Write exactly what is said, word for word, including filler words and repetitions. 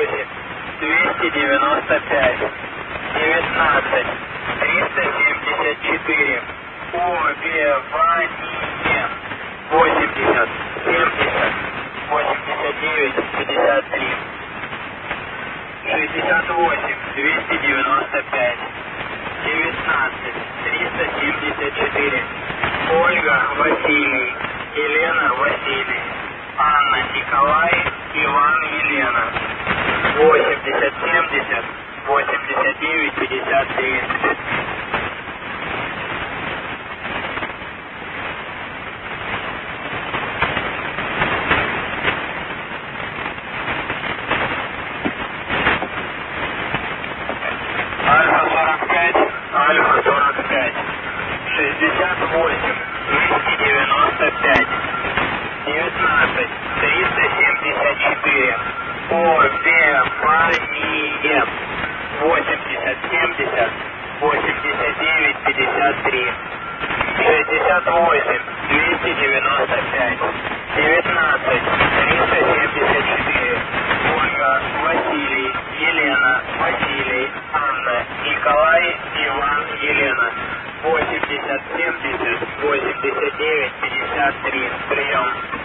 восемь, двести девяносто пять, девятнадцать, триста семьдесят четыре, убивание, восемьдесят, семьдесят, восемьдесят девять, пятьдесят три, шестьдесят восемь, двести девяносто пять, девятнадцать, триста семьдесят четыре, Ольга, Василий, Елена, Василий, Анна, Николай, Иван, Елена, восемьдесят, семьдесят, восемьдесят девять, пятьдесят девять. Альфа сорок пять, Альфа сорок пять, шестьдесят восемь, двести девяносто пять, девятнадцать, триста семьдесят четыре, убивание, восемьдесят, семьдесят, восемьдесят девять, пятьдесят три, шестьдесят восемь, двести девяносто пять, девятнадцать, триста семьдесят четыре, Ольга, Василий, Елена, Василий, Анна, Николай, Иван, Елена, восемьдесят, семьдесят, восемьдесят девять, пятьдесят три, прием.